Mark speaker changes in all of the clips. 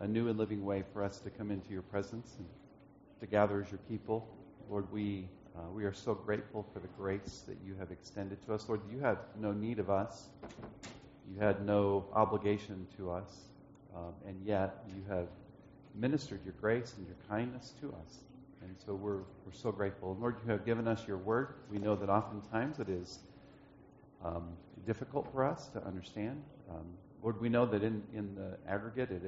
Speaker 1: a new and living way for us to come into your presence and to gather as your people. Lord, we are so grateful for the grace that you have extended to us. Lord, you had no need of us. You had no obligation to us. And yet you have ministered your grace and your kindness to us. And so we're so grateful. And Lord, you have given us your word. We know that oftentimes it is difficult for us to understand. Lord, we know that in the aggregate it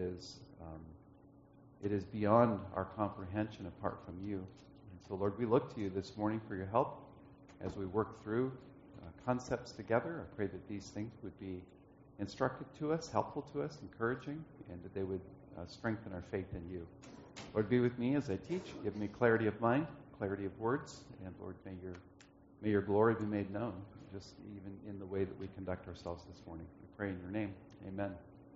Speaker 1: is beyond our comprehension apart from you. And so, Lord, we look to you this morning for your help as we work through concepts together. I pray that these things would be instructive to us, helpful to us, encouraging, and that they would strengthen our faith in you. Lord, be with me as I teach. Give me clarity of mind, clarity of words, and Lord, may your glory be made known, just even in the way that we conduct ourselves this morning. We pray in your name. Amen.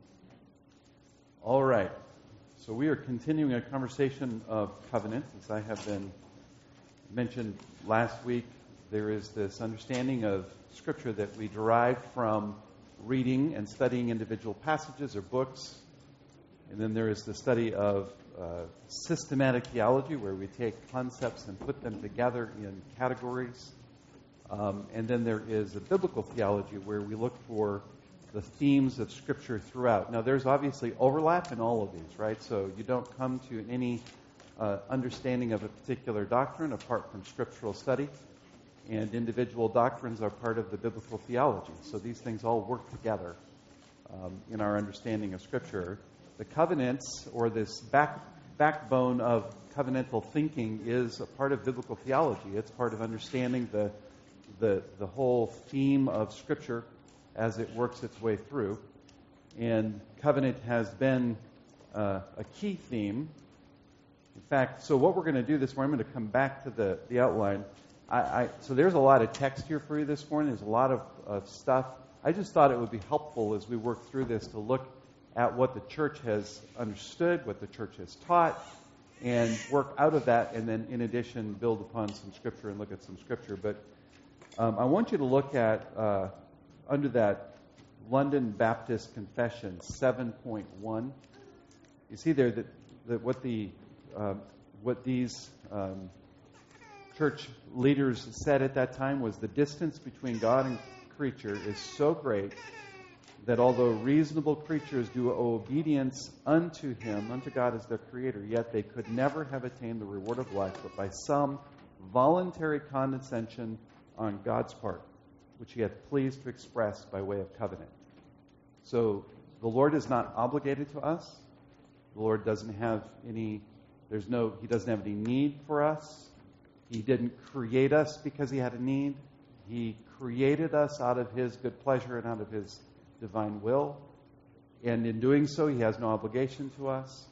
Speaker 1: All right. So we are continuing a conversation of covenant. As I have been mentioned last week, there is this understanding of Scripture that we derive from reading and studying individual passages or books. And then there is the study of systematic theology, where we take concepts and put them together in categories. And then there is a biblical theology, where we look for the themes of Scripture throughout. Now, there's obviously overlap in all of these, right? So you don't come to any understanding of a particular doctrine apart from scriptural study. And individual doctrines are part of the biblical theology. So these things all work together in our understanding of Scripture. The covenants, or this backbone of covenantal thinking, is a part of biblical theology. It's part of understanding the whole theme of Scripture as it works its way through. And covenant has been a key theme. In fact, so what we're going to do this morning, I'm going to come back to the outline. So there's a lot of text here for you this morning. There's a lot of stuff. I just thought it would be helpful as we work through this to look at what the church has understood, what the church has taught, and work out of that, and then in addition build upon some Scripture and look at some Scripture. But I want you to look at, under that London Baptist Confession 7.1, you see there that what these church leaders said at that time was the distance between God and creature is so great that although reasonable creatures do owe obedience unto him, unto God as their creator, yet they could never have attained the reward of life but by some voluntary condescension on God's part, which he hath pleased to express by way of covenant. So the Lord is not obligated to us. The Lord doesn't have any, he doesn't have any need for us. He didn't create us because he had a need. He created us out of his good pleasure and out of his divine will. And in doing so, he has no obligation to us.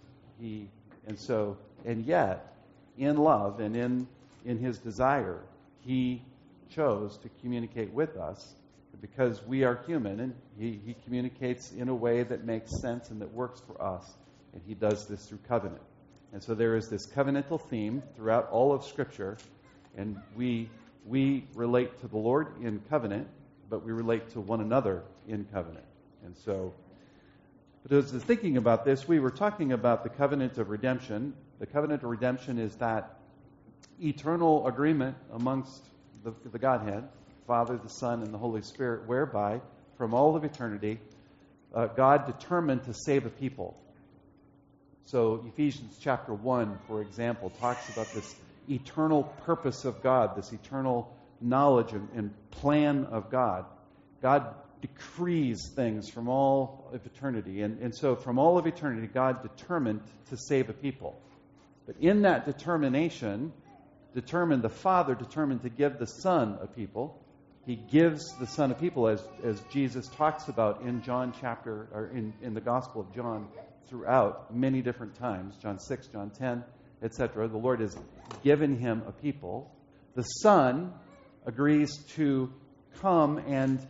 Speaker 1: And yet, in love and in his desire, he chose to communicate with us because we are human, and he communicates in a way that makes sense and that works for us. And he does this through covenant. And so there is this covenantal theme throughout all of Scripture, and we relate to the Lord in covenant, but we relate to one another in covenant. And so, but as I was thinking about this, we were talking about the covenant of redemption. The covenant of redemption is that eternal agreement amongst the Godhead, Father, the Son, and the Holy Spirit, whereby, from all of eternity, God determined to save a people. So Ephesians chapter 1, for example, talks about this eternal purpose of God, this eternal knowledge and plan of God. God decrees things from all of eternity. And so from all of eternity, God determined to save a people. But in that determination, the Father determined to give the Son a people. He gives the Son a people, as Jesus talks about in John chapter, or in the Gospel of John throughout many different times, John 6, John 10, etc. The Lord has given him a people. The Son agrees to come and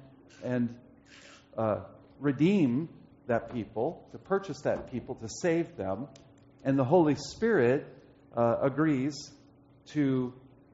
Speaker 1: redeem that people, to purchase that people, to save them. And the Holy Spirit agrees to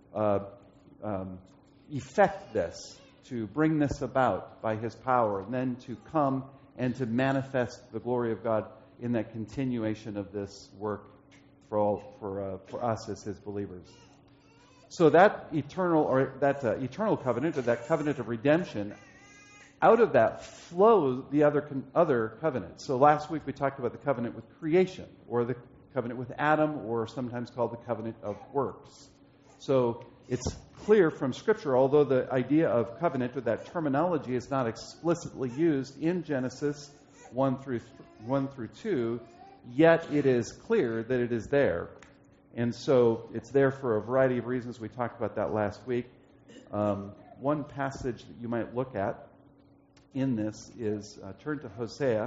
Speaker 1: effect this, to bring this about by his power, and then to come and to manifest the glory of God in that continuation of this work for us as His believers. So that eternal covenant, or that covenant of redemption, out of that flows the other covenants. So last week we talked about the covenant with creation, or the covenant with Adam, or sometimes called the covenant of works. So it's clear from Scripture, although the idea of covenant, or that terminology, is not explicitly used in Genesis 1 through 2, yet it is clear that it is there. And so it's there for a variety of reasons. We talked about that last week. One passage that you might look at in this is turn to Hosea.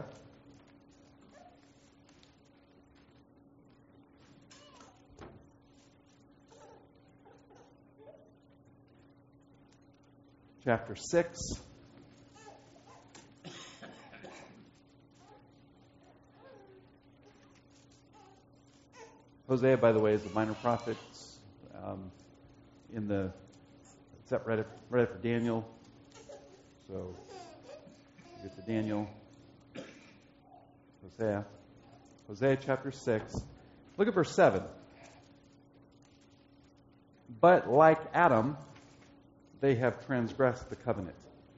Speaker 1: Chapter 6. Hosea, by the way, is a minor prophet it's right after Daniel. So you get to Daniel, Hosea chapter 6. Look at verse 7. But like Adam, they have transgressed the covenant.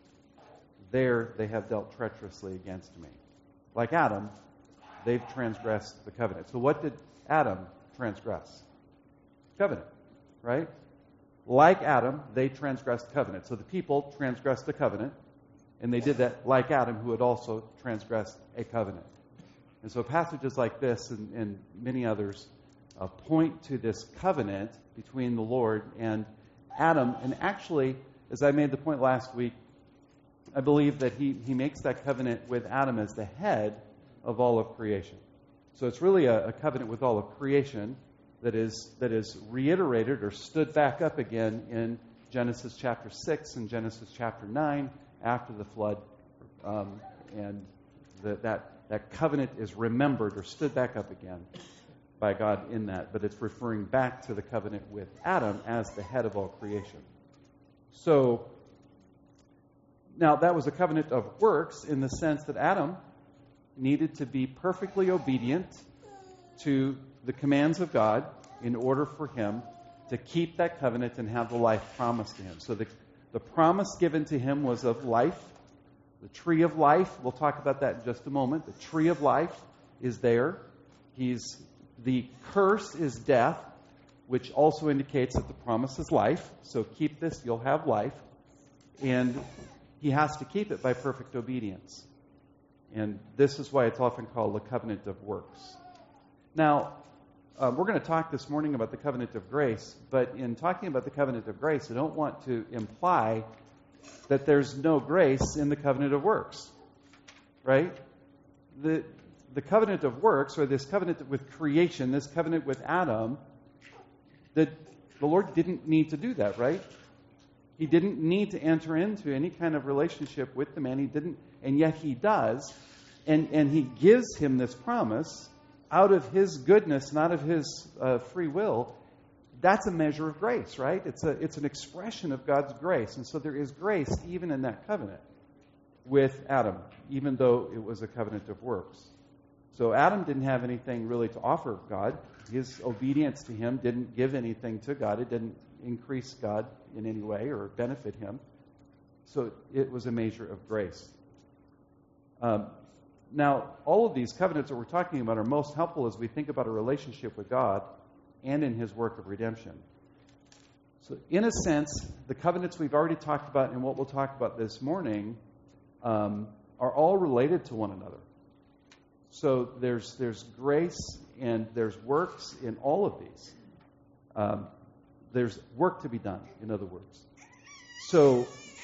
Speaker 1: There they have dealt treacherously against me. Like Adam, they've transgressed the covenant. So what did Adam transgress? Covenant, right? Like Adam, they transgressed the covenant. So the people transgressed the covenant, and they did that like Adam, who had also transgressed a covenant. And so passages like this and many others point to this covenant between the Lord and Adam. And actually, as I made the point last week, I believe that he makes that covenant with Adam as the head of all of creation. So it's really a covenant with all of creation that is reiterated or stood back up again in Genesis chapter 6 and Genesis chapter 9 after the flood. And that covenant is remembered or stood back up again by God in that. But it's referring back to the covenant with Adam as the head of all creation. So now that was a covenant of works in the sense that Adam needed to be perfectly obedient to the commands of God in order for him to keep that covenant and have the life promised to him. So the promise given to him was of life, the tree of life. We'll talk about that in just a moment. The tree of life is there. The curse is death, which also indicates that the promise is life. So keep this, you'll have life. And he has to keep it by perfect obedience. And this is why it's often called the covenant of works. Now, we're going to talk this morning about the covenant of grace, but in talking about the covenant of grace, I don't want to imply that there's no grace in the covenant of works, right? The covenant of works, or this covenant with creation, this covenant with Adam, that the Lord didn't need to do that, right? He didn't need to enter into any kind of relationship with the man. He didn't, and yet he does. And he gives him this promise out of his goodness, not of his free will. That's a measure of grace, right? It's an expression of God's grace. And so there is grace even in that covenant with Adam, even though it was a covenant of works. So Adam didn't have anything really to offer God. His obedience to him didn't give anything to God. It didn't increase God in any way or benefit him. So it was a measure of grace. Now, all of these covenants that we're talking about are most helpful as we think about a relationship with God and in his work of redemption. So in a sense, the covenants we've already talked about and what we'll talk about this morning are all related to one another. So there's grace and there's works in all of these. There's work to be done, in other words. So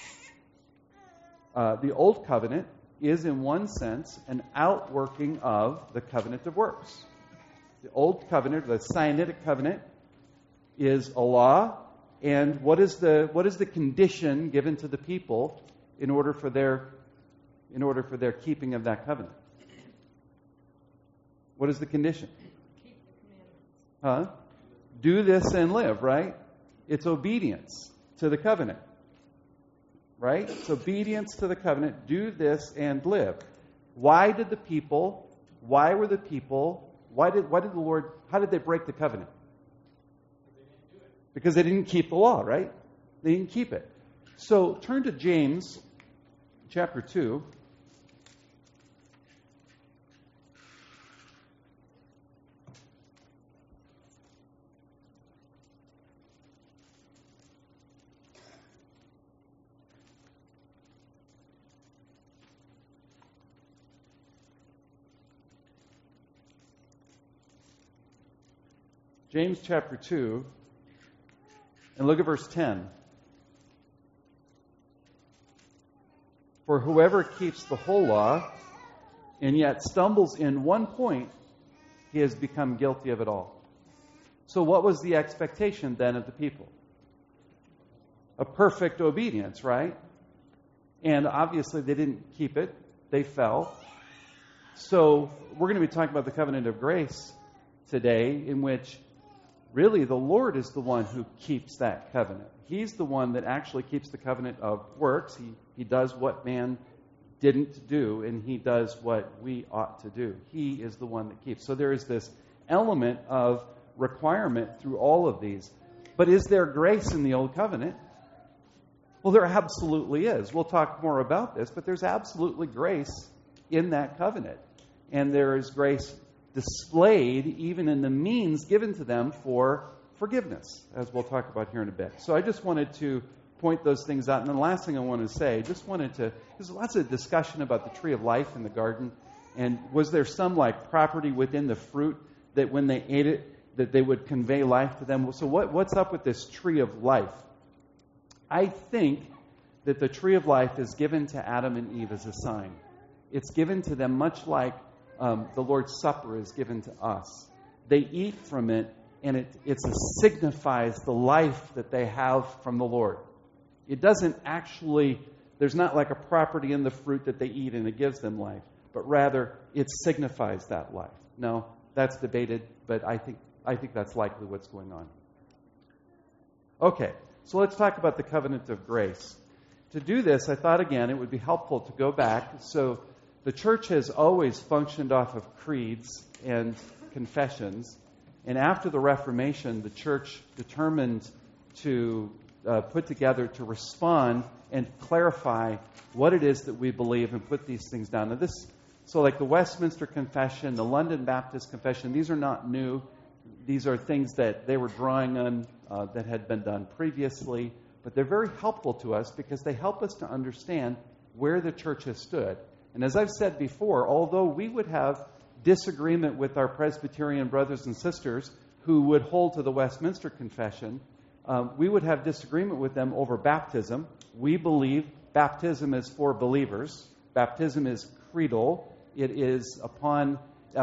Speaker 1: the Old Covenant is, in one sense, an outworking of the covenant of works. The Old Covenant, the Sinaitic Covenant, is a law, and what is the condition given to the people in order for their keeping of that covenant? What is the condition?
Speaker 2: Keep the commandments.
Speaker 1: Do this and live, right? It's obedience to the covenant. Right? It's obedience to the covenant. Do this and live. Why did the people why were the people, why did the Lord, how did they break the covenant? Because they didn't keep the law, right? They didn't keep it. So turn to James chapter 2. James chapter 2, and look at verse 10. For whoever keeps the whole law and yet stumbles in one point, he has become guilty of it all. So what was the expectation then of the people? A perfect obedience, right? And obviously they didn't keep it. They fell. So we're going to be talking about the covenant of grace today, in which really the Lord is the one who keeps that covenant. He's the one that actually keeps the covenant of works. He does what man didn't do, and he does what we ought to do. He is the one that keeps. So there is this element of requirement through all of these. But is there grace in the Old Covenant? Well, there absolutely is. We'll talk more about this, but there's absolutely grace in that covenant. And there is grace displayed even in the means given to them for forgiveness, as we'll talk about here in a bit. So I just wanted to point those things out. And then the last thing I want to say, there's lots of discussion about the tree of life in the garden. And was there some like property within the fruit that when they ate it, that they would convey life to them? So what's up with this tree of life? I think that the tree of life is given to Adam and Eve as a sign. It's given to them much like the Lord's Supper is given to us. They eat from it, and it signifies the life that they have from the Lord. It doesn't actually, there's not like a property in the fruit that they eat and it gives them life, but rather it signifies that life. Now, that's debated, but I think that's likely what's going on. Okay, so let's talk about the covenant of grace. To do this, I thought again it would be helpful to go back. So the church has always functioned off of creeds and confessions. And after the Reformation, the church determined to put together to respond and clarify what it is that we believe and put these things down. Now so like the Westminster Confession, the London Baptist Confession, these are not new. These are things that they were drawing on that had been done previously. But they're very helpful to us because they help us to understand where the church has stood. And as I've said before, although we would have disagreement with our Presbyterian brothers and sisters who would hold to the Westminster Confession, we would have disagreement with them over baptism. We believe baptism is for believers. Baptism is creedal. It is upon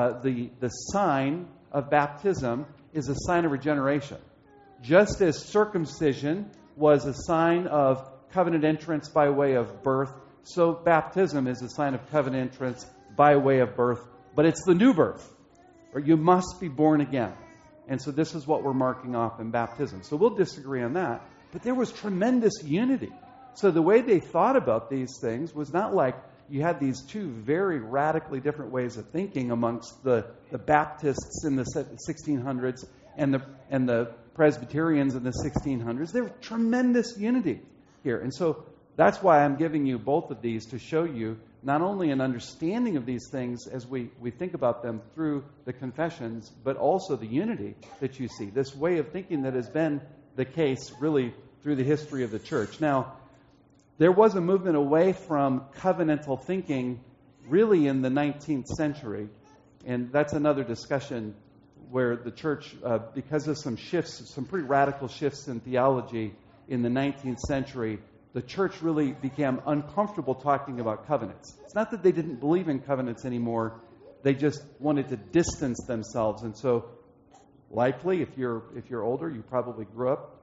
Speaker 1: the sign of baptism is a sign of regeneration. Just as circumcision was a sign of covenant entrance by way of birth, so baptism is a sign of covenant entrance by way of birth. But it's the new birth, or you must be born again. And so this is what we're marking off in baptism. So we'll disagree on that. But there was tremendous unity. So the way they thought about these things was not like you had these two very radically different ways of thinking amongst the Baptists in the 1600s and the Presbyterians in the 1600s. There was tremendous unity here. And so that's why I'm giving you both of these to show you not only an understanding of these things as we think about them through the confessions, but also the unity that you see. This way of thinking that has been the case really through the history of the church. Now, there was a movement away from covenantal thinking really in the 19th century. And that's another discussion where the church, because of some shifts, some pretty radical shifts in theology in the 19th century, the church really became uncomfortable talking about covenants. It's not that they didn't believe in covenants anymore. They just wanted to distance themselves. And so, likely, if you're older, you probably grew up,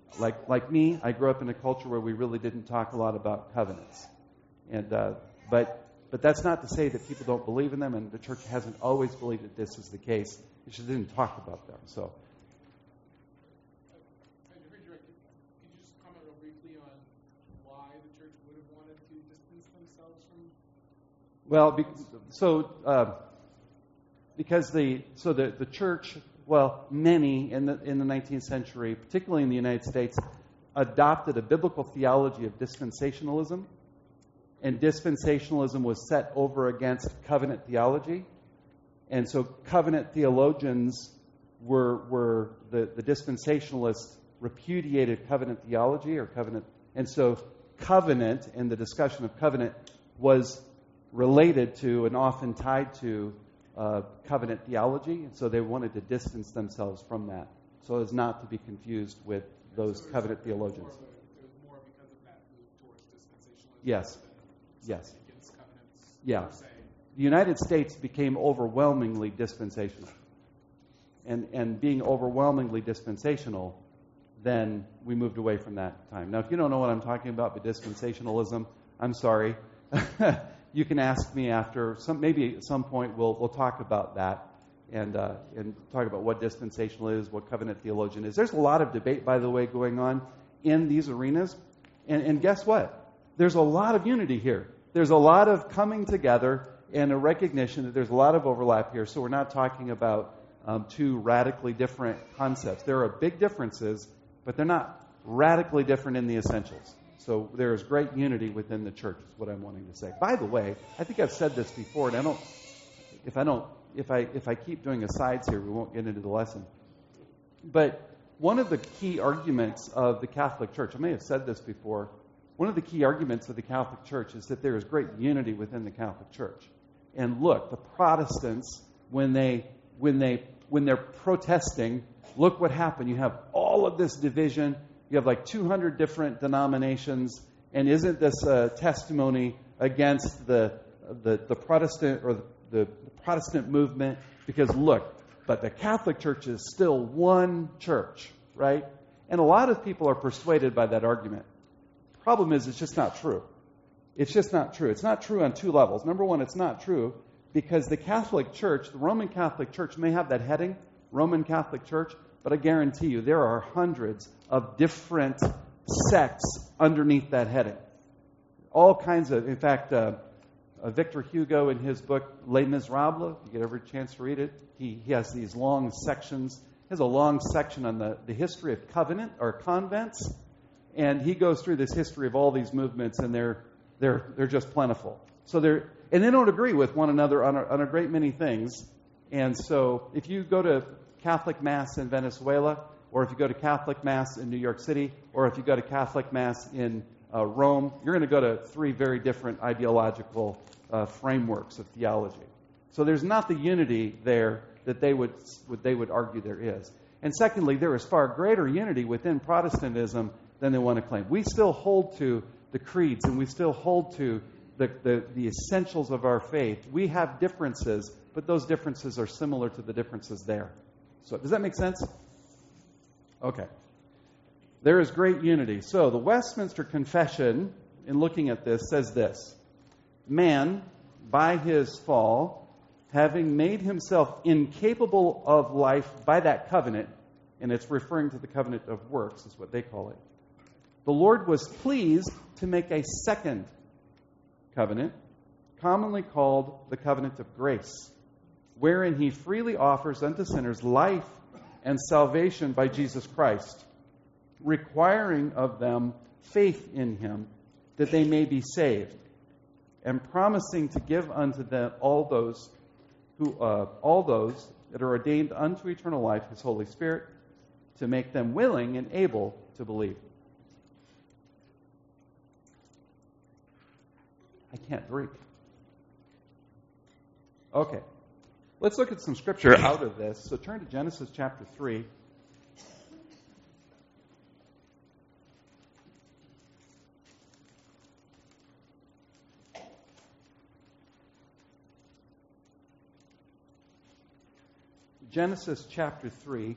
Speaker 1: like me, I grew up in a culture where we really didn't talk a lot about covenants. And but that's not to say that people don't believe in them, and the church hasn't always believed that this is the case. It just didn't talk about them. So. Well, because the church, well, many in the 19th century, particularly in the United States, adopted a biblical theology of dispensationalism, and dispensationalism was set over against covenant theology. And so covenant theologians were the dispensationalists repudiated covenant theology or covenant. And so covenant and the discussion of covenant was related to and often tied to covenant theology. And so they wanted to distance themselves from that so as not to be confused with those covenant theologians.
Speaker 3: It was more because of that move towards dispensationalism.
Speaker 1: Yes. Yes.
Speaker 3: Against covenants.
Speaker 1: Yeah. The United States became overwhelmingly dispensational. And being overwhelmingly dispensational, then we moved away from that time. Now, if you don't know what I'm talking about with dispensationalism, I'm sorry. You can ask me after. Maybe at some point we'll talk about that and talk about what dispensational is, what covenant theologian is. There's a lot of debate, by the way, going on in these arenas. And guess what? There's a lot of unity here. There's a lot of coming together and a recognition that there's a lot of overlap here. So we're not talking about two radically different concepts. There are big differences, but they're not radically different in the essentials. So there is great unity within the church, is what I'm wanting to say. By the way, I think I've said this before, and if I keep doing asides here, we won't get into the lesson. But one of the key arguments of the Catholic Church, I may have said this before, one of the key arguments of the Catholic Church is that there is great unity within the Catholic Church. And look, the Protestants, when they're protesting, look what happened. You have all of this division. You have like 200 different denominations. And isn't this a testimony against the Protestant or the Protestant movement? Because look, but the Catholic Church is still one church, right? And a lot of people are persuaded by that argument. Problem is, it's just not true. It's just not true. It's not true on two levels. Number one, it's not true because the Catholic Church, the Roman Catholic Church, may have that heading, Roman Catholic Church, but I guarantee you there are hundreds of different sects underneath that heading. All kinds of, in fact, Victor Hugo in his book Les Miserables, if you get every chance to read it, he has these long sections. He has a long section on the history of covenant or convents, and he goes through this history of all these movements, and they're just plentiful. So and they don't agree with one another on a great many things. And so if you go to Catholic Mass in Venezuela, or if you go to Catholic Mass in New York City, or if you go to Catholic Mass in Rome, you're going to go to three very different ideological frameworks of theology. So there's not the unity there that they would argue there is. And secondly, there is far greater unity within Protestantism than they want to claim. We still hold to the creeds, and we still hold to the essentials of our faith. We have differences, but those differences are similar to the differences there. So does that make sense? Okay. There is great unity. So the Westminster Confession, in looking at this, says this: man, by his fall, having made himself incapable of life by that covenant, and it's referring to the covenant of works, is what they call it, the Lord was pleased to make a second covenant, commonly called the covenant of grace, wherein he freely offers unto sinners life and salvation by Jesus Christ, requiring of them faith in him that they may be saved, and promising to give unto them all those that are ordained unto eternal life his Holy Spirit, to make them willing and able to believe. I can't drink. Okay. Let's look at some scripture out of this. So turn to Genesis chapter 3. Genesis chapter 3.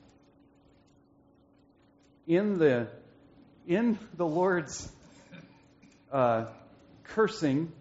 Speaker 1: In the Lord's cursing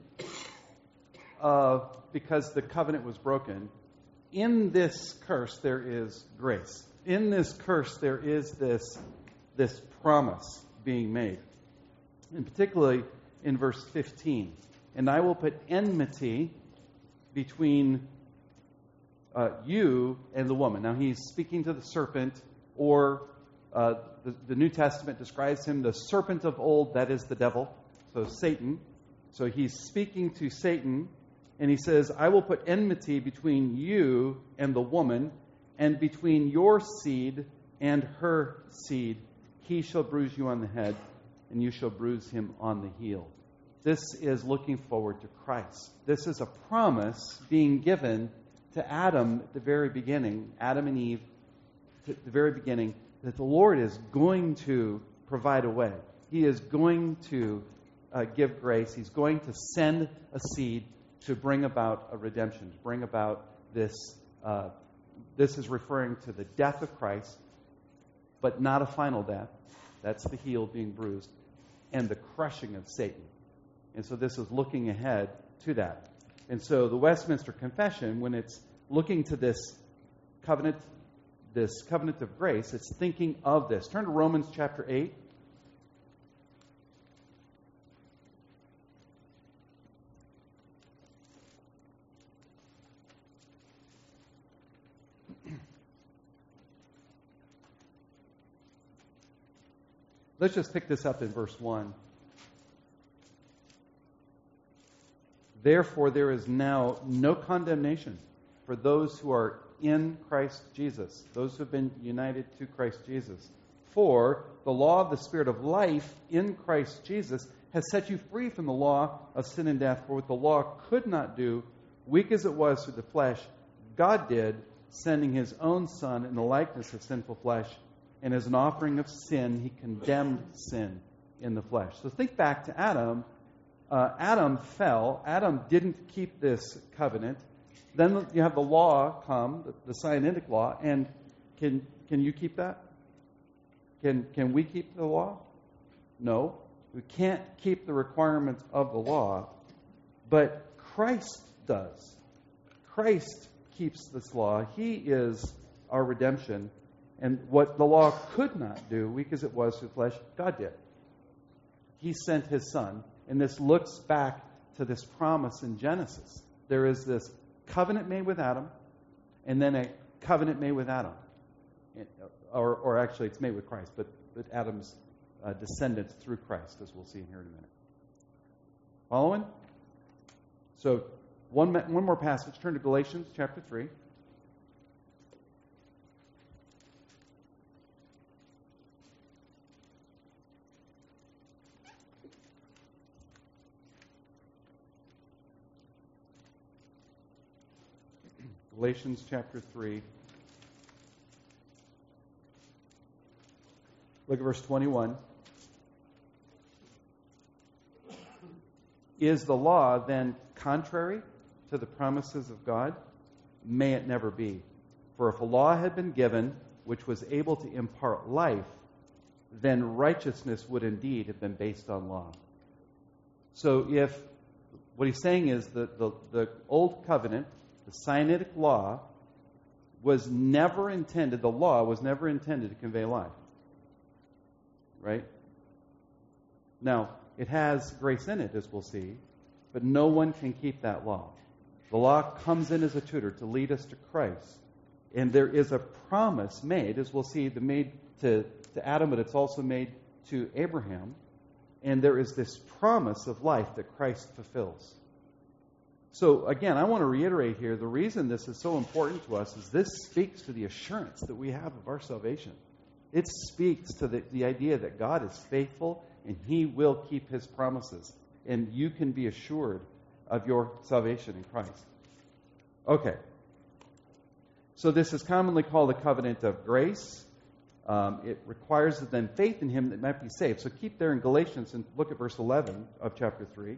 Speaker 1: because the covenant was broken, in this curse there is grace. In this curse there is this promise being made. And particularly in verse 15. And I will put enmity between you and the woman. Now he's speaking to the serpent, or the New Testament describes him the serpent of old, that is the devil, so Satan. So he's speaking to Satan, and he says, I will put enmity between you and the woman, and between your seed and her seed. He shall bruise you on the head, and you shall bruise him on the heel. This is looking forward to Christ. This is a promise being given to Adam at the very beginning, Adam and Eve, at the very beginning, that the Lord is going to provide a way. He is going to give grace. He's going to send a seed to bring about a redemption, to bring about this. This is referring to the death of Christ, but not a final death. That's the heel being bruised, and the crushing of Satan. And so this is looking ahead to that. And so the Westminster Confession, when it's looking to this covenant of grace, it's thinking of this. Turn to Romans chapter 8. Let's just pick this up in verse 1. Therefore, there is now no condemnation for those who are in Christ Jesus, those who have been united to Christ Jesus. For the law of the Spirit of life in Christ Jesus has set you free from the law of sin and death. For what the law could not do, weak as it was through the flesh, God did, sending his own Son in the likeness of sinful flesh. And as an offering of sin, he condemned sin in the flesh. So think back to Adam. Adam fell. Adam didn't keep this covenant. Then you have the law come, the Sinaitic law, and can you keep that? Can we keep the law? No. We can't keep the requirements of the law, but Christ does. Christ keeps this law. He is our redemption. And what the law could not do, weak as it was through flesh, God did. He sent his Son. And this looks back to this promise in Genesis. There is this covenant made with Adam, and then a covenant made with Adam. Or actually, it's made with Christ, but Adam's descendants through Christ, as we'll see here in a minute. Following? So, one more passage. Turn to Galatians chapter 3. Galatians chapter 3. Look at verse 21. Is the law then contrary to the promises of God? May it never be. For if a law had been given which was able to impart life, then righteousness would indeed have been based on law. So if what he's saying is that the old covenant, the Sinaitic law, was never intended to convey life. Right? Now, it has grace in it, as we'll see, but no one can keep that law. The law comes in as a tutor to lead us to Christ. And there is a promise made, as we'll see, made to Adam, but it's also made to Abraham. And there is this promise of life that Christ fulfills. So, again, I want to reiterate here, the reason this is so important to us is this speaks to the assurance that we have of our salvation. It speaks to the idea that God is faithful and he will keep his promises. And you can be assured of your salvation in Christ. Okay. So this is commonly called the covenant of grace. It requires then faith in him that might be saved. So keep there in Galatians and look at verse 11 of chapter 3.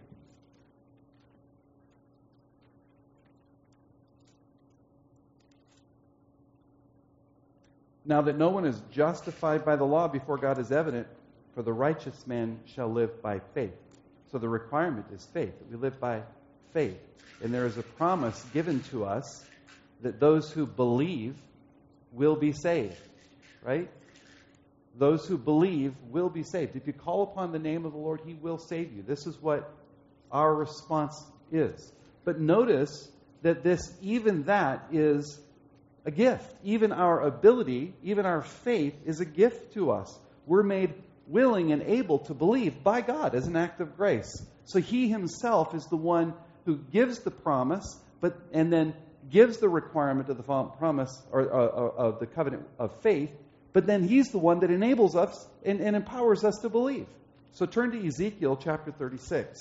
Speaker 1: Now that no one is justified by the law before God is evident, for the righteous man shall live by faith. So the requirement is faith, that we live by faith. And there is a promise given to us that those who believe will be saved. Right? Those who believe will be saved. If you call upon the name of the Lord, he will save you. This is what our response is. But notice that even that is a gift. Even our ability, even our faith is a gift to us. We're made willing and able to believe by God as an act of grace. So He Himself is the one who gives the promise, and then gives the requirement of the promise or of the covenant of faith, but then He's the one that enables us and empowers us to believe. So turn to Ezekiel chapter 36.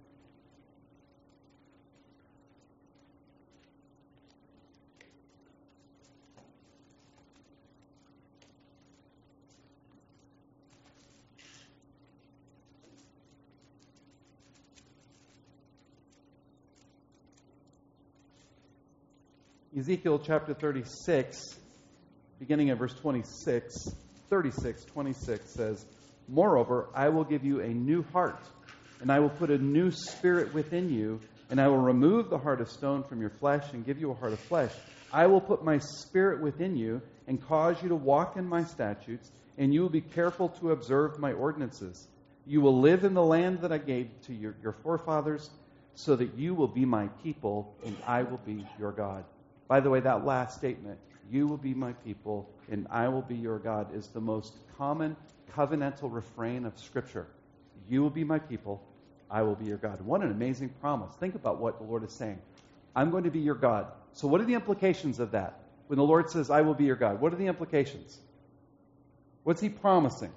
Speaker 1: Ezekiel chapter 36, beginning at verse 26, 26 says, "Moreover, I will give you a new heart, and I will put a new spirit within you, and I will remove the heart of stone from your flesh and give you a heart of flesh. I will put my spirit within you and cause you to walk in my statutes, and you will be careful to observe my ordinances. You will live in the land that I gave to your forefathers, so that you will be my people, and I will be your God." By the way, that last statement, "You will be my people, and I will be your God," is the most common covenantal refrain of Scripture. You will be my people, I will be your God. What an amazing promise. Think about what the Lord is saying. I'm going to be your God. So what are the implications of that? When the Lord says, "I will be your God," what are the implications? What's He promising?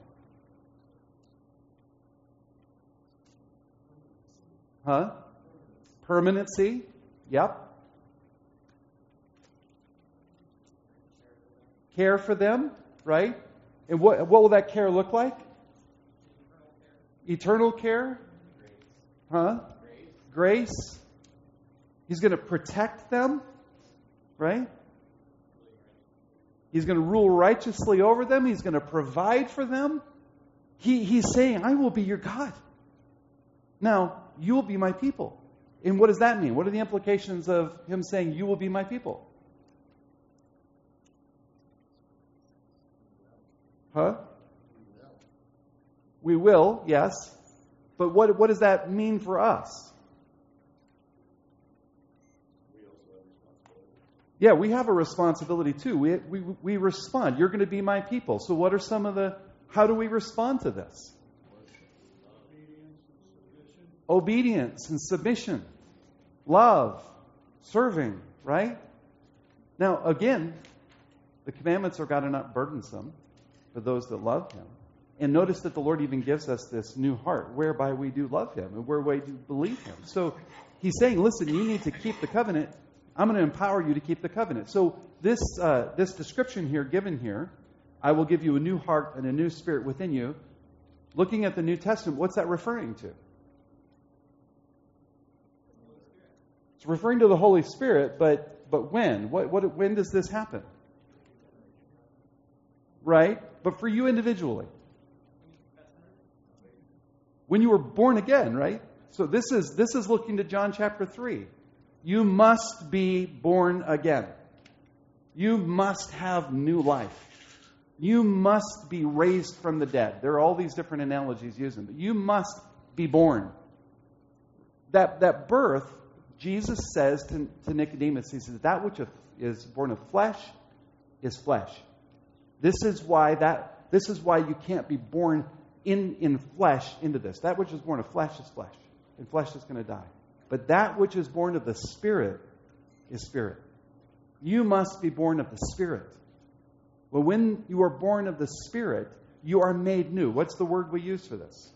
Speaker 1: Permanency. Yep. Care for them, right? And what will that care look like? Eternal care? Grace. He's going to protect them, right? He's going to rule righteously over them. He's going to provide for them. He's saying, "I will be your God. Now, you will be my people." And what does that mean? What are the implications of Him saying, "You will be my people"? We will, yes. But what does that mean for us? Yeah, we have a responsibility too. We respond. You're going to be my people. So what are how do we respond to this? Obedience and submission. Love. Serving, right? Now, again, the commandments of God are not burdensome for those that love Him. And notice that the Lord even gives us this new heart whereby we do love Him and whereby we do believe Him. So He's saying, listen, you need to keep the covenant. I'm going to empower you to keep the covenant. So this description here, given here, "I will give you a new heart and a new spirit within you." Looking at the New Testament, what's that referring to? It's referring to the Holy Spirit, but when? When does this happen? Right? But for you individually. When you were born again, right? So this is looking to John chapter 3. You must be born again. You must have new life. You must be raised from the dead. There are all these different analogies using, but you must be born. That birth, Jesus says to Nicodemus, He says, "That which is born of flesh is flesh." This is why you can't be born in flesh into this. That which is born of flesh is flesh, and flesh is going to die. But that which is born of the Spirit is spirit. You must be born of the Spirit. Well, when you are born of the Spirit, you are made new. What's the word we use for this?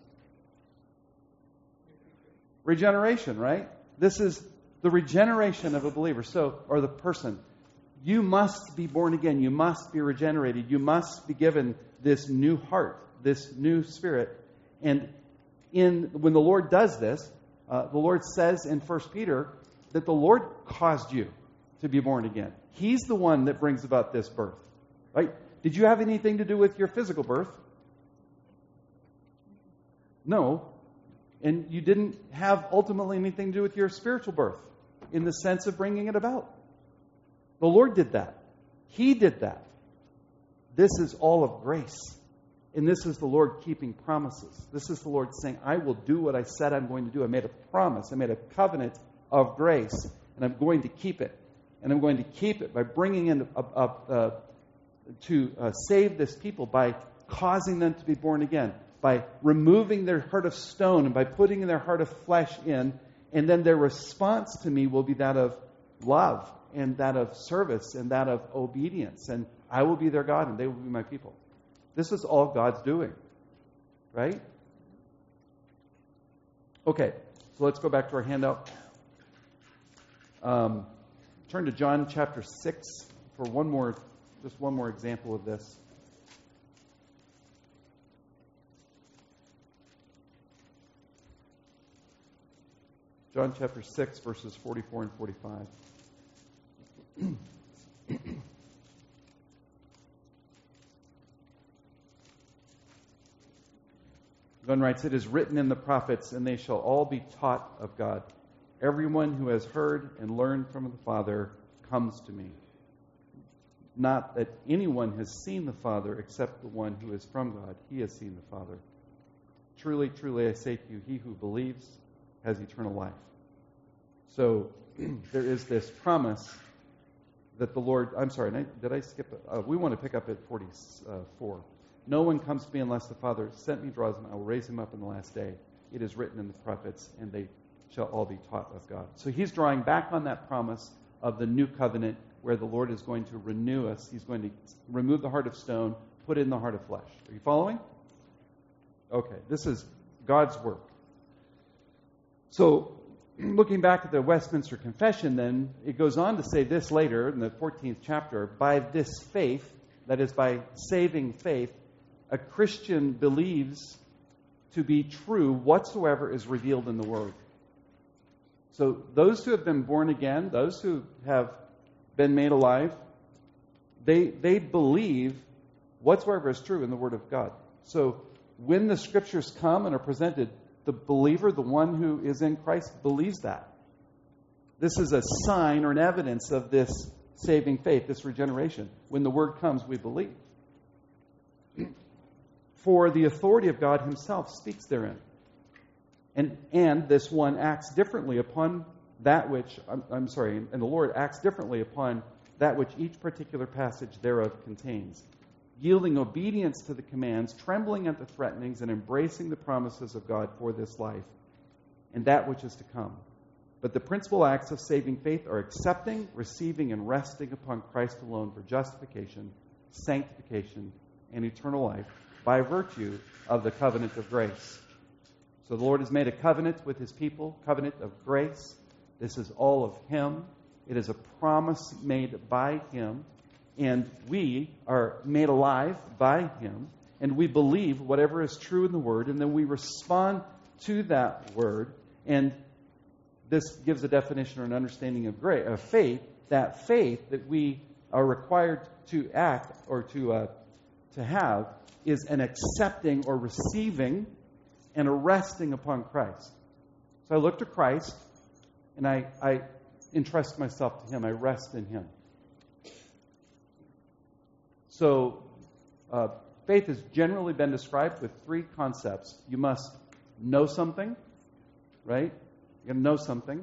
Speaker 1: Regeneration, right? This is the regeneration of a believer, or the person. You must be born again. You must be regenerated. You must be given this new heart, this new spirit. And when the Lord does this, the Lord says in 1 Peter that the Lord caused you to be born again. He's the one that brings about this birth. Right? Did you have anything to do with your physical birth? No. And you didn't have ultimately anything to do with your spiritual birth in the sense of bringing it about. The Lord did that. He did that. This is all of grace. And this is the Lord keeping promises. This is the Lord saying, "I will do what I said I'm going to do." I made a promise. I made a covenant of grace. and I'm going to keep it. And I'm going to keep it by bringing in to save this people, by causing them to be born again, by removing their heart of stone and by putting their heart of flesh in. And then their response to me will be that of love and that of service and that of obedience. And I will be their God and they will be my people. This is all God's doing. Right? Okay, so let's go back to our handout. Turn to John chapter 6 for one more example of this. John chapter 6, verses 44 and 45. John writes, "It is written in the prophets, and they shall all be taught of God. Everyone who has heard and learned from the Father comes to me. Not that anyone has seen the Father except the one who is from God. He has seen the Father. Truly, truly, I say to you, he who believes has eternal life." So there is this promise that the Lord... I'm sorry, did I skip it? We want to pick up at 44. "No one comes to me unless the Father sent me draws him. I will raise him up in the last day. It is written in the prophets, and they shall all be taught of God." So he's drawing back on that promise of the new covenant where the Lord is going to renew us. He's going to remove the heart of stone, put in the heart of flesh. Are you following? Okay, this is God's work. So, looking back at the Westminster Confession, then, it goes on to say this later in the 14th chapter, "By this faith," that is, by saving faith, "a Christian believes to be true whatsoever is revealed in the Word." So those who have been born again, those who have been made alive, they believe whatsoever is true in the Word of God. So when the Scriptures come and are presented, the believer, the one who is in Christ, believes that. This is a sign or an evidence of this saving faith, this regeneration. When the Word comes, we believe. "For the authority of God Himself speaks therein. And this one acts differently upon that which, and the Lord acts differently upon that which each particular passage thereof contains, yielding obedience to the commands, trembling at the threatenings, and embracing the promises of God for this life and that which is to come. But the principal acts of saving faith are accepting, receiving, and resting upon Christ alone for justification, sanctification, and eternal life by virtue of the covenant of grace." So the Lord has made a covenant with His people, covenant of grace. This is all of Him. It is a promise made by Him. And we are made alive by Him. And we believe whatever is true in the Word. And then we respond to that Word. And this gives a definition or an understanding of faith. That faith that we are required to act or to have is an accepting or receiving and a resting upon Christ. So I look to Christ and I entrust myself to Him. I rest in Him. So faith has generally been described with three concepts. You must know something, right? You got to know something.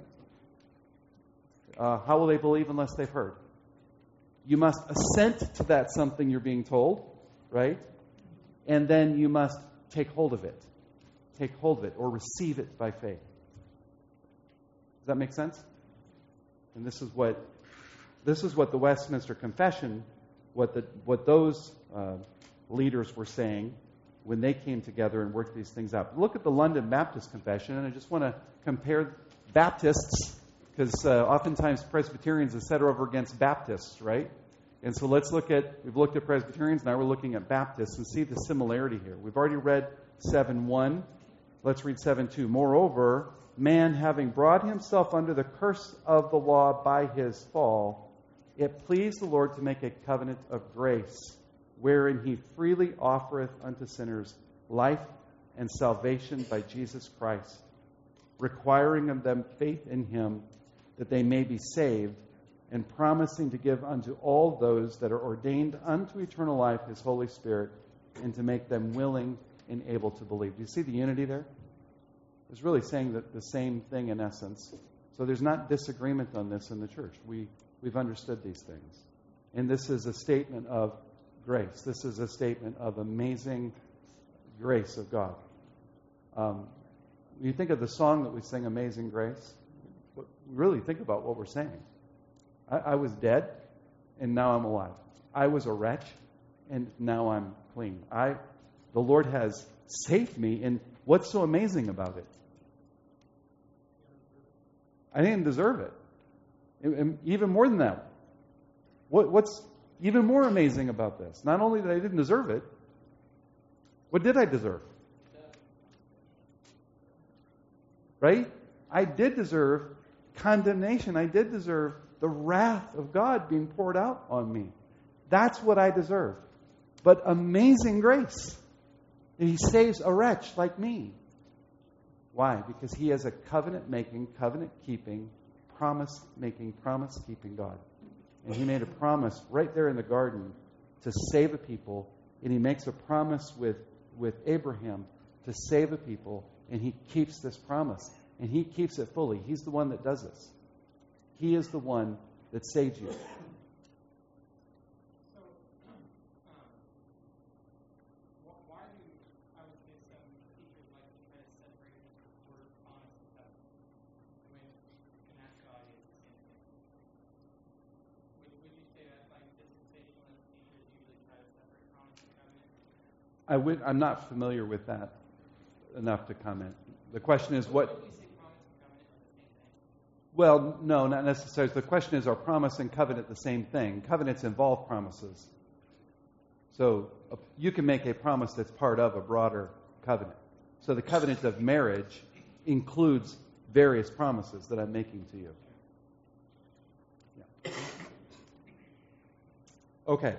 Speaker 1: How will they believe unless they've heard? You must assent to that something you're being told, right? And then you must take hold of it. Take hold of it or receive it by faith. Does that make sense? And this is what the Westminster Confession, what those leaders were saying when they came together and worked these things out. Look at the London Baptist Confession, and I just want to compare Baptists, because oftentimes Presbyterians are set over against Baptists, right? And so we've looked at Presbyterians, now we're looking at Baptists and see the similarity here. We've already read 7:1. Let's read 7:2. "Moreover, man having brought himself under the curse of the law by his fall, it pleased the Lord to make a covenant of grace, wherein He freely offereth unto sinners life and salvation by Jesus Christ, requiring of them faith in Him, that they may be saved, and promising to give unto all those that are ordained unto eternal life His Holy Spirit, and to make them willing and able to believe." Do you see the unity there? It's really saying that the same thing in essence. So there's not disagreement on this in the church. We've understood these things. And this is a statement of grace. This is a statement of amazing grace of God. When you think of the song that we sing, Amazing Grace, really think about what we're saying. I was dead, and now I'm alive. I was a wretch, and now I'm clean. The Lord has saved me, and what's so amazing about it? I didn't deserve it. And even more than that, what's even more amazing about this? Not only that I didn't deserve it, what did I deserve? Right? I did deserve condemnation. I did deserve the wrath of God being poured out on me. That's what I deserved. But amazing grace. And He saves a wretch like me. Why? Because He is a covenant-making, covenant-keeping, promise-making, promise-keeping God. And He made a promise right there in the garden to save a people. And He makes a promise with Abraham to save a people. And He keeps this promise. And He keeps it fully. He's the one that does this. He is the one that saved you.
Speaker 3: Why do I would say some teachers like to try to separate the word promise and covenant when in actuality it's the same thing? Would you say that like dispensationalist teachers usually try to separate promise and covenant?
Speaker 1: I'm not familiar with that enough to comment. The question is what...
Speaker 3: Would you say promise and covenant are the same thing?
Speaker 1: Well, no, not necessarily. The question is, are promise and covenant the same thing? Covenants involve promises. So you can make a promise that's part of a broader covenant. So the covenant of marriage includes various promises that I'm making to you. Yeah. Okay.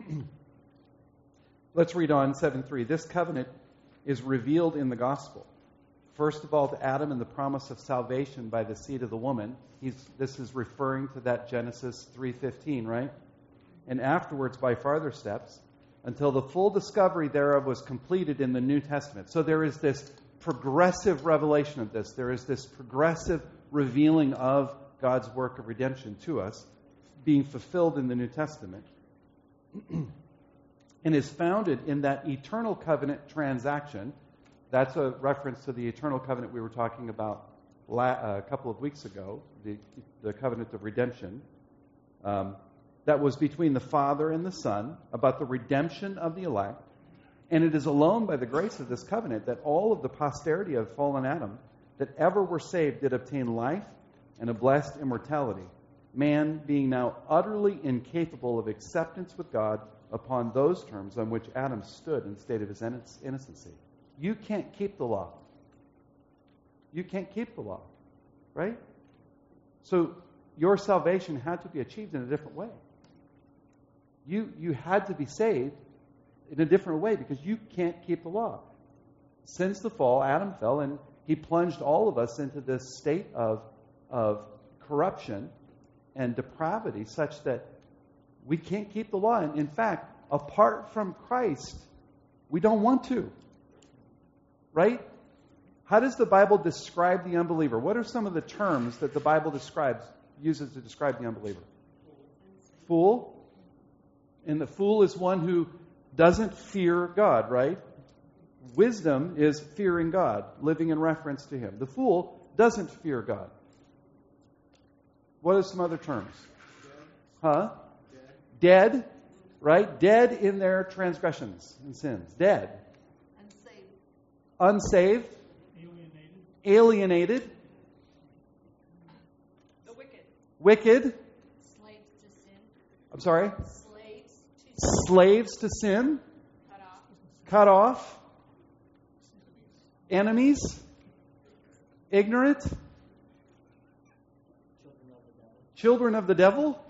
Speaker 1: Let's read on 7:3. This covenant is revealed in the gospel. First of all, to Adam and the promise of salvation by the seed of the woman. This is referring to that Genesis 3:15, right? And afterwards, by farther steps, until the full discovery thereof was completed in the New Testament. So there is this progressive revelation of this. There is this progressive revealing of God's work of redemption to us, being fulfilled in the New Testament, and is founded in that eternal covenant transaction. That's a reference to the eternal covenant we were talking about a couple of weeks ago, the covenant of redemption. That was between the Father and the Son, about the redemption of the elect. And it is alone by the grace of this covenant that all of the posterity of fallen Adam that ever were saved did obtain life and a blessed immortality, man being now utterly incapable of acceptance with God upon those terms on which Adam stood in state of his innocency. You can't keep the law. You can't keep the law, right? So your salvation had to be achieved in a different way. You had to be saved in a different way because you can't keep the law. Since the fall, Adam fell, and he plunged all of us into this state of corruption and depravity such that we can't keep the law. And in fact, apart from Christ, we don't want to. Right? How does the Bible describe the unbeliever? What are some of the terms that the Bible uses to describe the unbeliever? Fool. And the fool is one who doesn't fear God, right? Wisdom is fearing God, living in reference to Him. The fool doesn't fear God. What are some other terms? Huh? Dead, right? Dead in their transgressions and sins. Dead. Unsaved. Alienated.
Speaker 2: The wicked.
Speaker 1: Wicked.
Speaker 2: Slaves to sin.
Speaker 1: I'm sorry?
Speaker 2: Slaves to sin.
Speaker 1: Slaves to sin.
Speaker 2: Cut off.
Speaker 1: Cut off. Enemies. Ignorant. Children of the devil.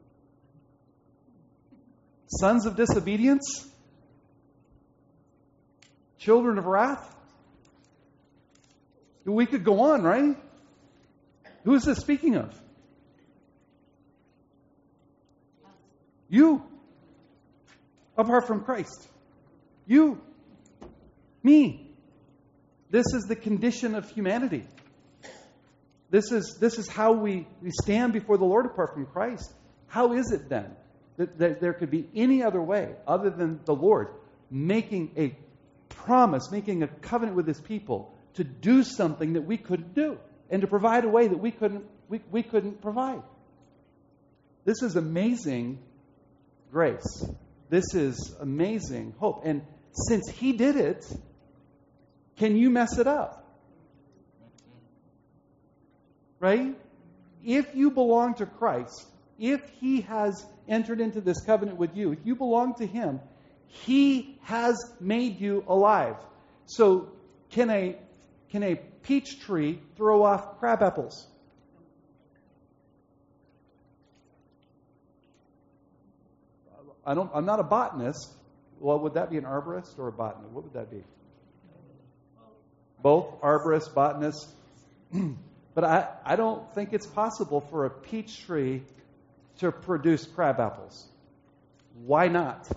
Speaker 1: Sons of disobedience. Children of wrath. We could go on, right? Who is this speaking of? You. Apart from Christ. You. Me. This is the condition of humanity. This is how we stand before the Lord apart from Christ. How is it then that there could be any other way other than the Lord making a promise, making a covenant with His people to do something that we couldn't do and to provide a way that we couldn't provide? This is amazing grace. This is amazing hope. And since He did it, can you mess it up? Right? If you belong to Christ, if He has entered into this covenant with you, if you belong to Him, He has made you alive. So can a peach tree throw off crab apples? I'm not a botanist. Well, would that be an arborist or a botanist? What would that be? Both arborist, botanist. But I don't think it's possible for a peach tree to produce crab apples. Why not?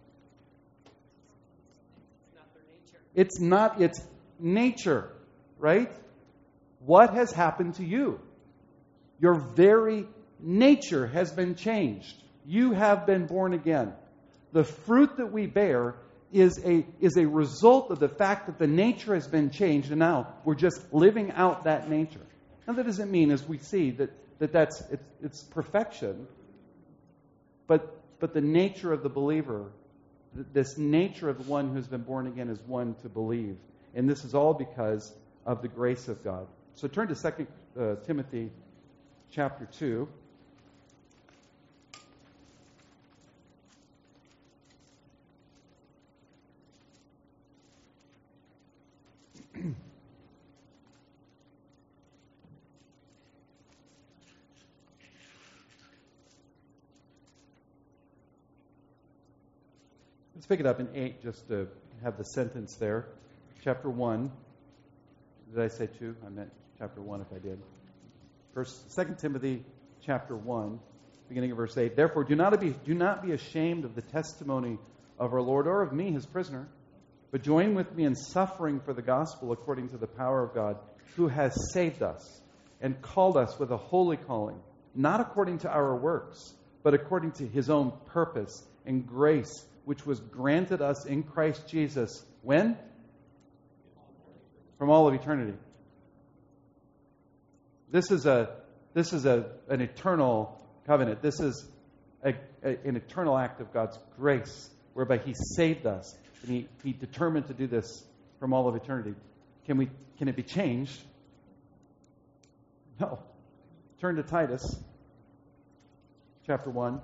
Speaker 1: It's not its nature, right? What has happened to you? Your very nature has been changed. You have been born again. The fruit that we bear is a result of the fact that the nature has been changed, and now we're just living out that nature. Now, that doesn't mean, as we see, that's it's perfection, but the nature of the believer, this nature of the one who's been born again, is one to believe, and this is all because of the grace of God. So turn to 2 Timothy chapter 2. Let's pick it up in 8 just to have the sentence there. Chapter 1. Did I say 2? I meant chapter 1 if I did. 2 Timothy chapter 1, beginning of verse 8. Therefore, do not be ashamed of the testimony of our Lord or of me, His prisoner, but join with me in suffering for the gospel according to the power of God, who has saved us and called us with a holy calling, not according to our works, but according to His own purpose and grace, which was granted us in Christ Jesus. When? From all of eternity. This is an eternal covenant. This is an eternal act of God's grace, whereby He saved us, and He determined to do this from all of eternity. Can it be changed? No. Turn to Titus, chapter 1.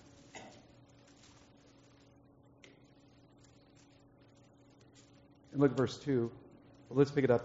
Speaker 1: And look at verse 2. Well, let's just pick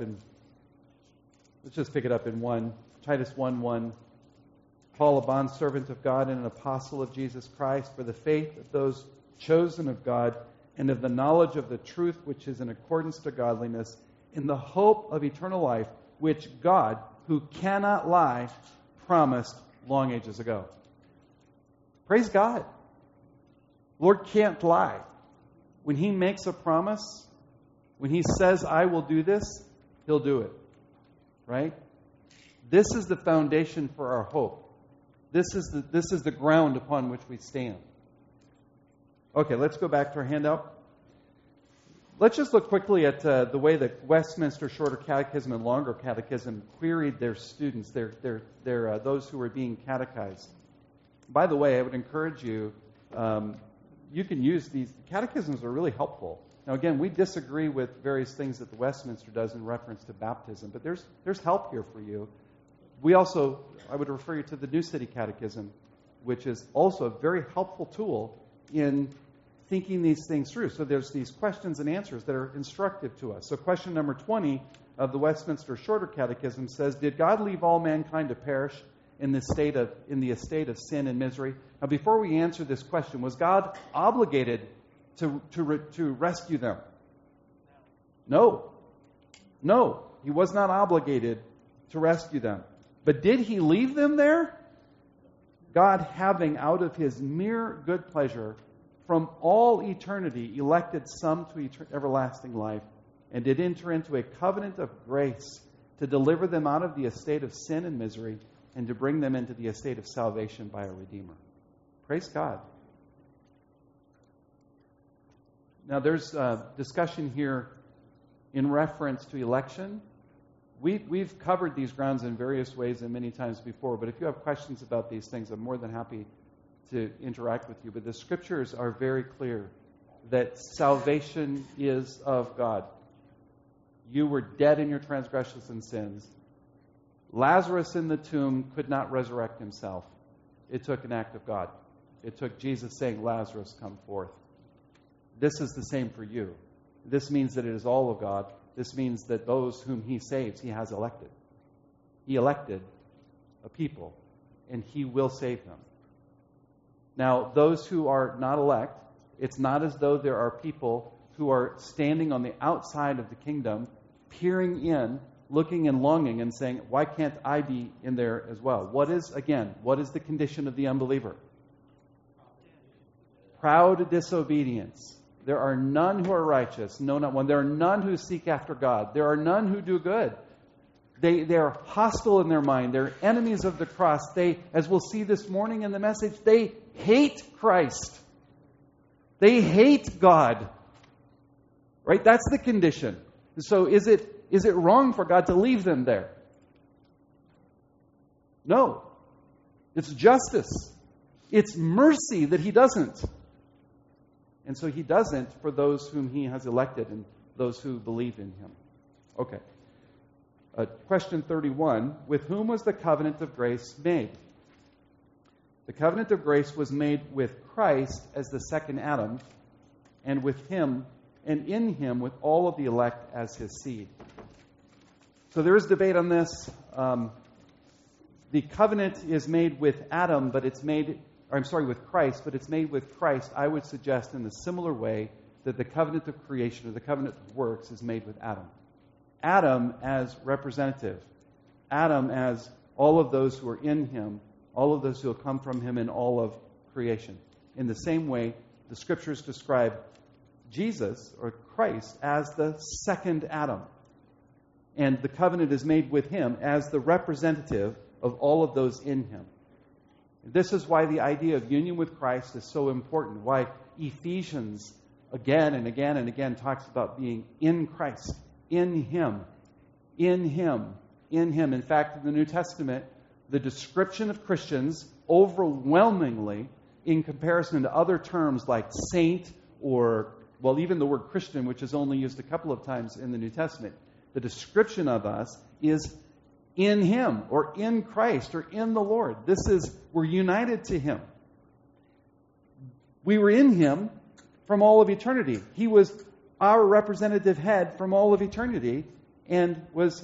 Speaker 1: it up in 1. Titus 1:1. Paul, a bondservant of God and an apostle of Jesus Christ, for the faith of those chosen of God and of the knowledge of the truth which is in accordance to godliness, in the hope of eternal life, which God, who cannot lie, promised long ages ago. Praise God. Lord can't lie. When He makes a promise, when He says, I will do this, He'll do it. Right? This is the foundation for our hope. This is the ground upon which we stand. Okay, let's go back to our handout. Let's just look quickly at the way that Westminster Shorter Catechism and Longer Catechism queried their students, those who were being catechized. By the way, I would encourage you, you can use these. Catechisms are really helpful. Now, again, we disagree with various things that the Westminster does in reference to baptism, but there's help here for you. I would refer you to the New City Catechism, which is also a very helpful tool in thinking these things through. So there's these questions and answers that are instructive to us. So question number 20 of the Westminster Shorter Catechism says, did God leave all mankind to perish in the estate of sin and misery? Now, before we answer this question, was God obligated to rescue them? No. No, He was not obligated to rescue them. But did He leave them there? God, having out of His mere good pleasure from all eternity elected some to everlasting life, and did enter into a covenant of grace to deliver them out of the estate of sin and misery, and to bring them into the estate of salvation by a Redeemer. Praise God. Now, there's discussion here in reference to election. We've covered these grounds in various ways and many times before, but if you have questions about these things, I'm more than happy to interact with you. But the Scriptures are very clear that salvation is of God. You were dead in your transgressions and sins. Lazarus in the tomb could not resurrect himself. It took an act of God. It took Jesus saying, Lazarus, come forth. This is the same for you. This means that it is all of God. This means that those whom He saves, He has elected. He elected a people, and He will save them. Now, those who are not elect, it's not as though there are people who are standing on the outside of the kingdom, peering in, looking and longing and saying, why can't I be in there as well? What is the condition of the unbeliever? Proud disobedience. There are none who are righteous, no, not one. There are none who seek after God. There are none who do good. They are hostile in their mind. They're enemies of the cross. They, as we'll see this morning in the message, they hate Christ. They hate God. Right? That's the condition. So is it wrong for God to leave them there? No. It's justice. It's mercy that He doesn't. And so He doesn't for those whom He has elected and those who believe in Him. Okay. Question 31. With whom was the covenant of grace made? The covenant of grace was made with Christ as the second Adam, and with Him, and in Him with all of the elect as His seed. So there is debate on this. The covenant is made with Adam, but it's made, with Christ, but it's made with Christ, I would suggest, in a similar way that the covenant of creation or the covenant of works is made with Adam. Adam as representative. Adam as all of those who are in Him, all of those who will come from Him in all of creation. In the same way, the Scriptures describe Jesus, or Christ, as the second Adam. And the covenant is made with Him as the representative of all of those in Him. This is why the idea of union with Christ is so important. Why Ephesians again and again and again talks about being in Christ, in Him, in Him, in Him. In fact, in the New Testament, the description of Christians overwhelmingly, in comparison to other terms like saint or, well, even the word Christian, which is only used a couple of times in the New Testament, the description of us is in Him or in Christ or in the Lord. We're united to Him. We were in Him from all of eternity. He was our representative head from all of eternity and was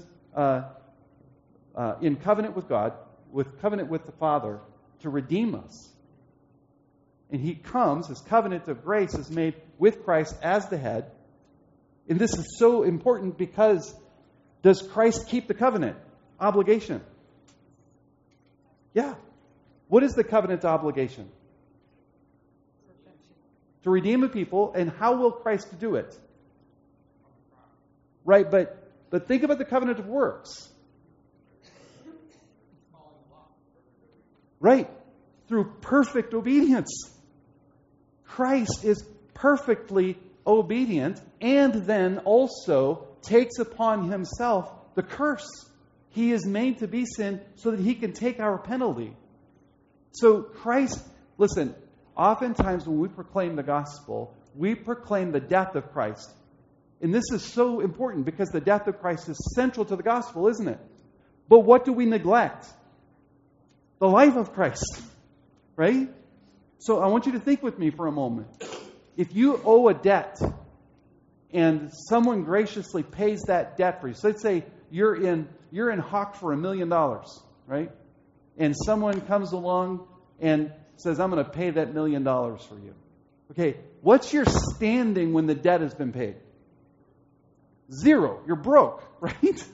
Speaker 1: in covenant with God, with covenant with the Father to redeem us. And He comes, His covenant of grace is made with Christ as the head. And this is so important because does Christ keep the covenant obligation? Yeah. What is the covenant obligation? To redeem a people. And how will Christ do it? Right, but think about the covenant of works. Right, through perfect obedience. Christ is perfectly obedient and then also takes upon Himself the curse. He is made to be sin so that He can take our penalty. So Christ, listen, oftentimes when we proclaim the gospel, we proclaim the death of Christ. And this is so important because the death of Christ is central to the gospel, isn't it? But what do we neglect? The life of Christ. Right? So I want you to think with me for a moment. If you owe a debt and someone graciously pays that debt for you. So let's say you're in hock for $1 million, right? And someone comes along and says, I'm going to pay that $1 million for you. Okay, what's your standing when the debt has been paid? Zero. You're broke, right?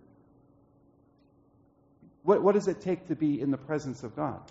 Speaker 1: What does it take to be in the presence of God?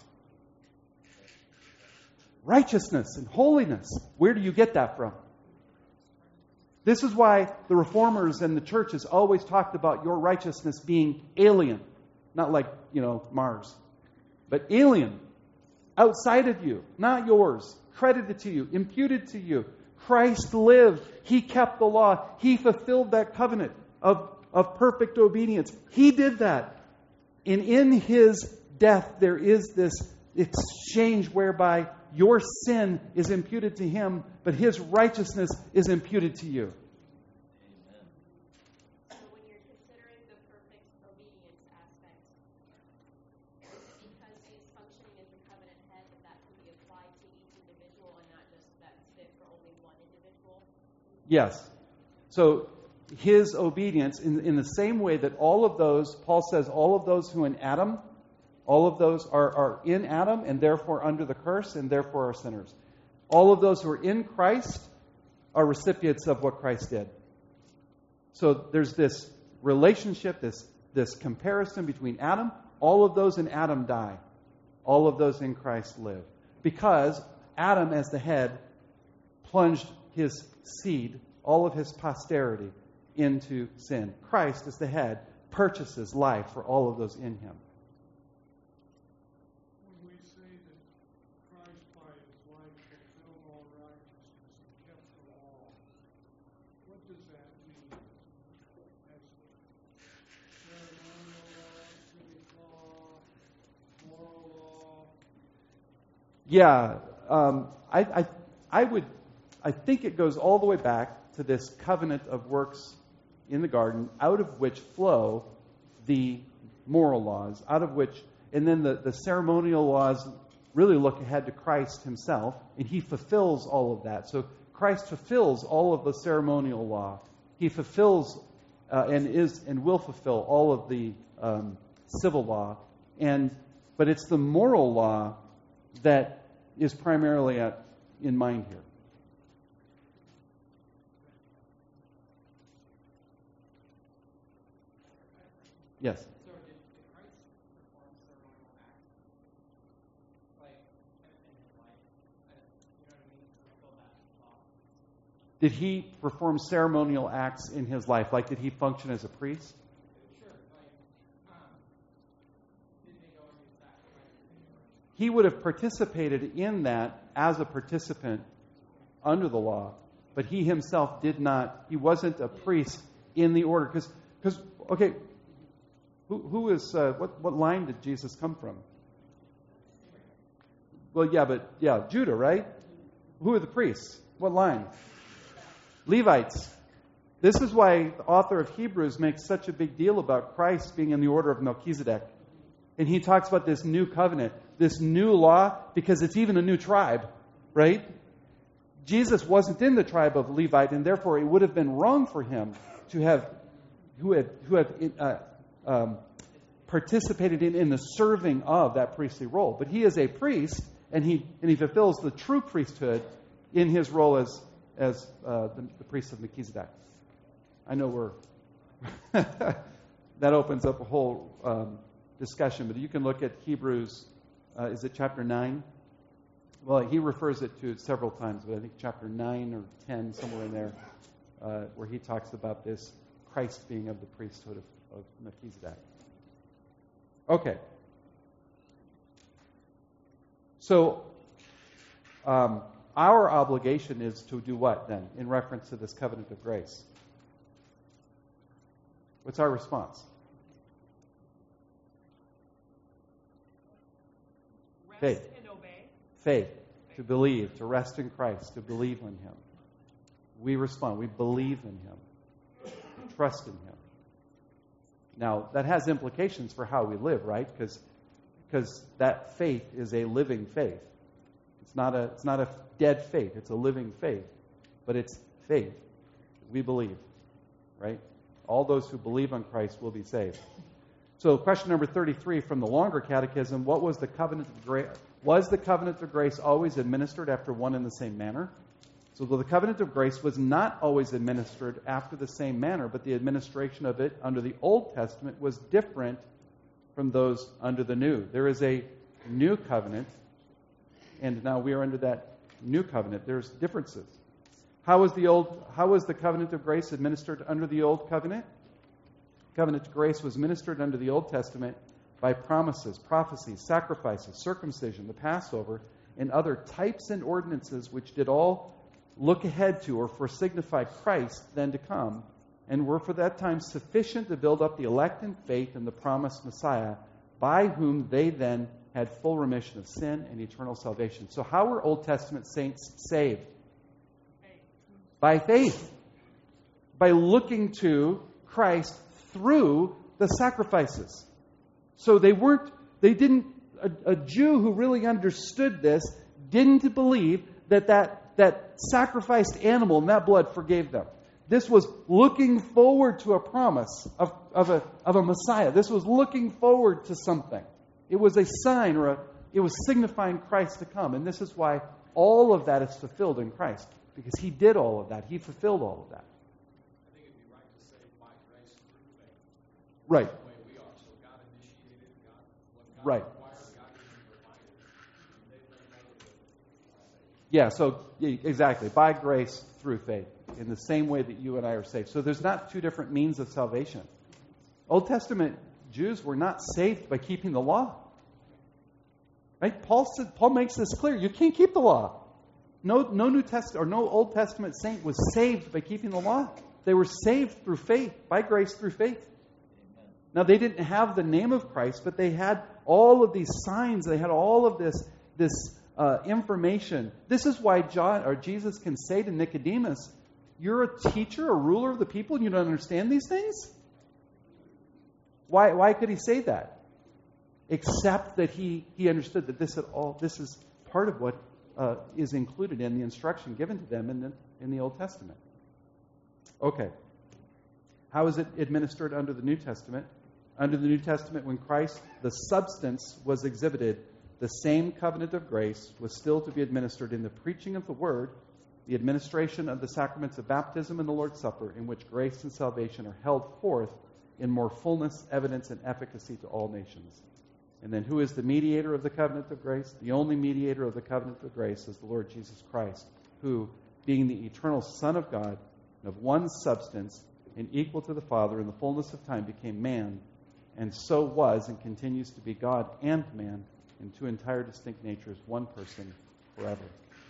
Speaker 1: Righteousness and holiness. Where do you get that from? This is why the reformers and the churches always talked about your righteousness being alien. Not like, Mars. But alien. Outside of you. Not yours. Credited to you. Imputed to you. Christ lived. He kept the law. He fulfilled that covenant of perfect obedience. He did that. And in His death, there is this exchange whereby your sin is imputed to Him, but His righteousness is imputed to you.
Speaker 2: So when you're considering the perfect obedience aspect, is it because He's functioning as the covenant head that can be applied to each individual and not just that's fit for only one individual?
Speaker 1: Yes. So His obedience, in the same way that all of those, Paul says, all of those who in Adam, all of those are in Adam and therefore under the curse and therefore are sinners. All of those who are in Christ are recipients of what Christ did. So there's this relationship, this comparison between Adam. All of those in Adam die. All of those in Christ live. Because Adam, as the head, plunged his seed, all of his posterity, into sin. Christ, as the head, purchases life for all of those in Him.
Speaker 4: When we say that Christ by His life fulfilled all righteousness and kept the law, what does that mean? As ceremonial law, civic law, moral law?
Speaker 1: Yeah, I think it goes all the way back to this covenant of works in the garden, out of which flow the moral laws, out of which, and then the ceremonial laws really look ahead to Christ Himself, and He fulfills all of that. So Christ fulfills all of the ceremonial law. He fulfills and will fulfill all of the civil law, but it's the moral law that is primarily in mind here. Yes.
Speaker 3: So did Christ perform ceremonial acts like in His life? You know what I mean? To fulfill that law.
Speaker 1: Did He perform ceremonial acts in His life? Like, did He function as a priest?
Speaker 3: Sure. Did they go and do sacrifices?
Speaker 1: He would have participated in that as a participant under the law, but He Himself did not. He wasn't a priest in the order. Because okay, who is what line did Jesus come from? Well, yeah, Judah, right? Who are the priests? What line? Levites. This is why the author of Hebrews makes such a big deal about Christ being in the order of Melchizedek. And he talks about this new covenant, this new law, because it's even a new tribe, right? Jesus wasn't in the tribe of Levite, and therefore it would have been wrong for Him to have participated in the serving of that priestly role. But He is a priest, and he fulfills the true priesthood in His role as the priest of Melchizedek. I know we're that opens up a whole discussion, but you can look at Hebrews. Is it chapter 9? Well, he refers it to it several times, but I think chapter 9 or 10, somewhere in there, where he talks about this Christ being of the priesthood of Melchizedek. Okay. So, our obligation is to do what then, in reference to this covenant of grace? What's our response?
Speaker 5: Rest
Speaker 1: Faith.
Speaker 5: and obey.
Speaker 1: Faith. To believe, to rest in Christ, to believe in Him. We respond. We believe in Him. We trust in Him. Now, that has implications for how we live, right? Because that faith is a living faith. It's not a dead faith. It's a living faith. But it's faith. We believe, right? All those who believe on Christ will be saved. So question number 33 from the longer catechism, what was the covenant of grace? Was the covenant of grace always administered after one and the same manner? So the covenant of grace was not always administered after the same manner, but the administration of it under the Old Testament was different from those under the New. There is a new covenant, and now we are under that new covenant. There's differences. How was the covenant of grace administered under the old covenant? Covenant of grace was ministered under the Old Testament by promises, prophecies, sacrifices, circumcision, the Passover, and other types and ordinances which did all look ahead to or foresignify Christ then to come, and were for that time sufficient to build up the elect in faith in the promised Messiah, by whom they then had full remission of sin and eternal salvation. So how were Old Testament saints saved? By faith. By looking to Christ through the sacrifices. So a Jew who really understood this didn't believe that sacrificed animal and that blood forgave them. This was looking forward to a promise of a Messiah. This was looking forward to something. It was a sign it was signifying Christ to come. And this is why all of that is fulfilled in Christ. Because He did all of that. He fulfilled all of that.
Speaker 5: I think it'd be right to say by grace through faith.
Speaker 1: Right.
Speaker 5: The way we are. So God initiated, what God
Speaker 1: Right.
Speaker 5: required, God even provided. And they bring over the
Speaker 1: Yeah, so exactly. By grace through faith. In the same way that you and I are saved. So there's not two different means of salvation. Old Testament Jews were not saved by keeping the law. Right? Paul makes this clear. You can't keep the law. No New Testament or no Old Testament saint was saved by keeping the law. They were saved through faith, by grace through faith. Now they didn't have the name of Christ, but they had all of these signs. They had all of this information. This is why Jesus can say to Nicodemus, "You're a teacher, a ruler of the people, and you don't understand these things." Why could he say that? Except that he understood that this is part of what is included in the instruction given to them in the Old Testament. Okay. How is it administered under the New Testament? Under the New Testament, when Christ, the substance, was exhibited, the same covenant of grace was still to be administered in the preaching of the Word, the administration of the sacraments of baptism and the Lord's Supper, in which grace and salvation are held forth in more fullness, evidence, and efficacy to all nations. And then who is the mediator of the covenant of grace? The only mediator of the covenant of grace is the Lord Jesus Christ, who, being the eternal Son of God, and of one substance, and equal to the Father in the fullness of time, became man, and so was and continues to be God and man in two entire distinct natures, one person forever.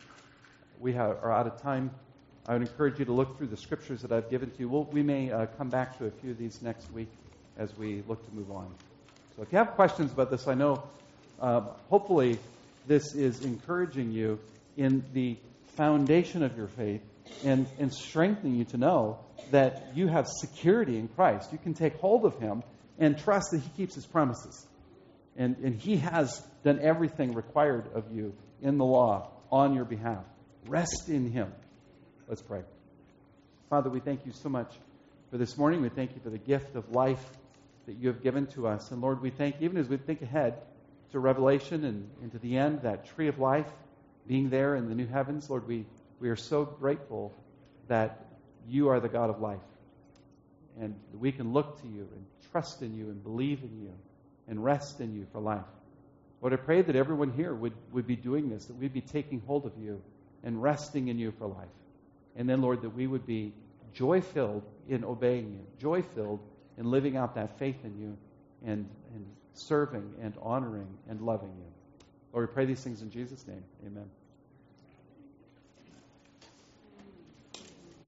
Speaker 1: We are out of time. I would encourage you to look through the scriptures that I've given to you. We may come back to a few of these next week as we look to move on. So if you have questions about this, I know hopefully this is encouraging you in the foundation of your faith and strengthening you to know that you have security in Christ. You can take hold of Him and trust that He keeps His promises. And He has done everything required of you in the law on your behalf. Rest in Him. Let's pray. Father, we thank you so much for this morning. We thank you for the gift of life that you have given to us. And Lord, we thank you, even as we think ahead to Revelation and into the end, that tree of life being there in the new heavens. Lord, we are so grateful that you are the God of life. And we can look to you and trust in you and believe in you and rest in you for life. Lord, I pray that everyone here would be doing this, that we'd be taking hold of you and resting in you for life. And then, Lord, that we would be joy-filled in obeying you, joy-filled in living out that faith in you and serving and honoring and loving you. Lord, we pray these things in Jesus' name. Amen.